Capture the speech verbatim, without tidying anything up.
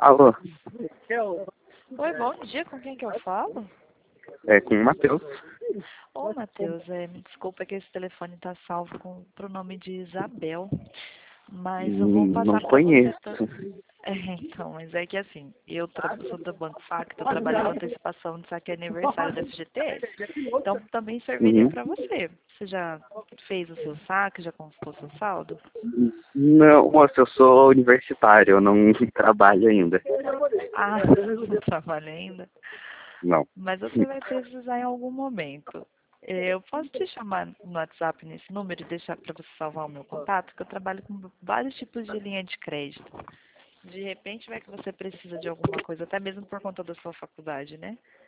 Alô, Oi, bom dia, com quem que eu falo? é com o Matheus. Ô, Matheus, é, me desculpa que esse telefone tá salvo com pro nome de Isabel, mas eu vou Hum, Não passar para você. conheço. To... É, então, mas é que assim, eu tra... sou do Banco Facto, eu trabalho com antecipação de saque aniversário da F G T S, então também serviria Uhum. para você. Você já fez o seu saque, já consultou o seu saldo? Não, moça, eu sou universitário, eu não trabalho ainda. Ah, não trabalha ainda? Não. Mas você vai precisar em algum momento. Eh, Eu posso te chamar no WhatsApp nesse número e deixar para você salvar o meu contato, que eu trabalho com vários tipos de linha de crédito. De repente vai que você precisa de alguma coisa, até mesmo por conta da sua faculdade, né?